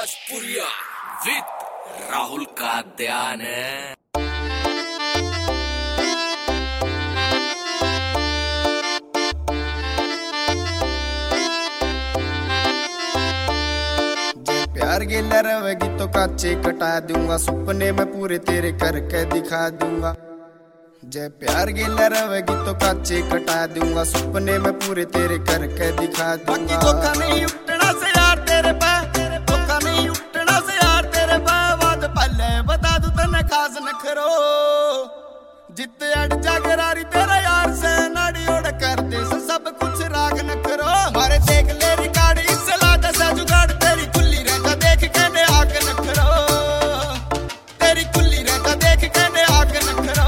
भोजपुरिया with Rahul का ध्यान है। प्यार गिला रवेगी तो काचे कटा दूंगा, सपने में पूरे तेरे करके दिखा दूंगा। जय प्यार गिला रवेगी तो काचे कटा दूंगा, सपने में पूरे तेरे करके दिखा दूंगा। धोखा नहीं उठना से यार तेरे पे, धोखा नहीं उठना से यार तेरे पे। बात पहले बता दूं तने खास न करो, जितने अड़ जागरारी तेरा यार से नाड़ी ओढ़ कर दे सब कुछ राग न करो। मारे देख ले रिकॉर्ड इससे लादा सा जुगाड़, तेरी कुल्ली रहता देख के ने आग न करो, तेरी कुल्ली रहता देख के ने आग न करो।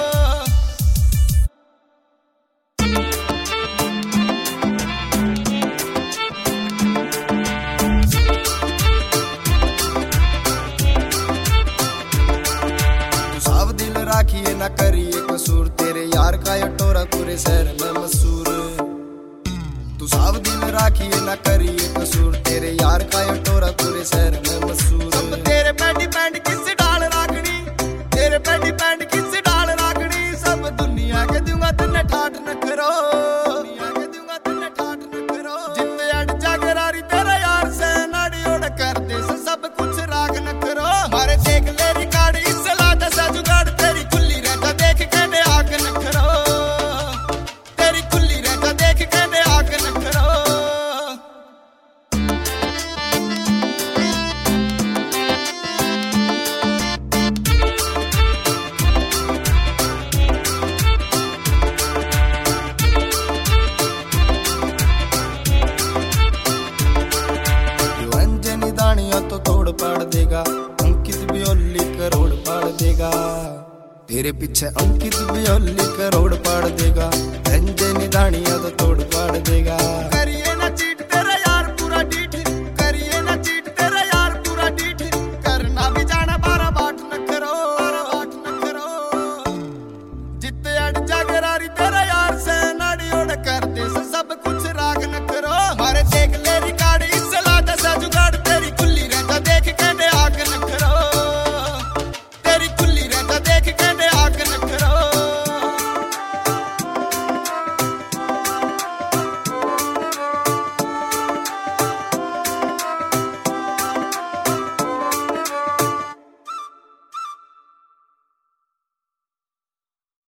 तू साफ दिल राखिए ना करिए कसूर, तेरे यार का ये टोरा पूरे शहर में मशहूर। तू साफ दिल राखिए ना करिए कसूर, तेरे यार का ये टोरा पूरे शहर में मशहूर। सब तेरे पे डिपेंड किस डाल रागनी, तेरे पे डिपेंड किस डाल रागनी। सब दुनिया के दूंगा तन्ने ठाठ न करो, दुनिया के दूंगा तन्ने ठाठ न करो। जितने अड़ जागरारी तेरा यार से नाड़ी ओढ़ कर दे सब कुछ राग न करो। मारे देख ले रिकॉर्ड इससे लादा सा जुगाड़, तेरी कुल्ली रहता देख के ने आग न करो, तेरी कुल्ली रहता देख के ने आग न करो। अंजनी दानिया तो तोड़ पाड़ देगा, अंकित भी ओली करोड़ पाड़ देगा। तेरे पीछे अंकित भी ओली करोड़ पाड़ देगा।